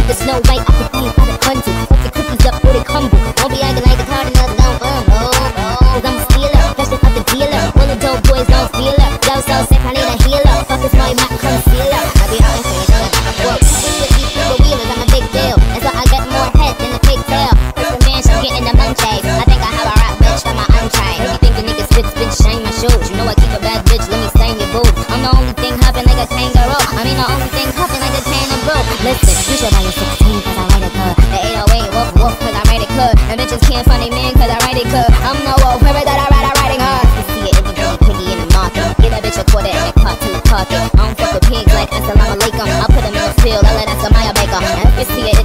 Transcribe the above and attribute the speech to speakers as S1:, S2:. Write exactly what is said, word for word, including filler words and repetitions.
S1: the Snow White, I could be out of country. Put the cookies up or they crumble. Won't be acting like the Cardinals don't fumble. Cause I'm a stealer, fresh up the dealer. All the dope boys don't feel her. Yo, so sick, I need a healer. Fuck this Snowy Mac concealer. I be out and saying, well, with these super wheelers, I'm a big deal. And so I get more head than a pigtail. Cause the man, she's getting the munchies. I think I have a rap bitch from my untried. If you think the nigga spit, spit, shine my shoes. You know I keep a bad bitch, let me stain your boobs. I'm the only thing hopping like a kangaroo. I mean the only thing hopping like a kangaroo. Listen, you should buy your sixteen cause I write it good. The eight oh eight, woof woof cause I write it good. And bitches can't find a man cause I write it good. I'm no wolf, whoever that I write, I writing hard. You see it in the pretty piggy in the market. Get a bitch a quarter and a cart to the carpet. I don't fuck with pigs like assalamu alaikum. I'll put them in the field, I'll let Asamaya Baker. And if you see it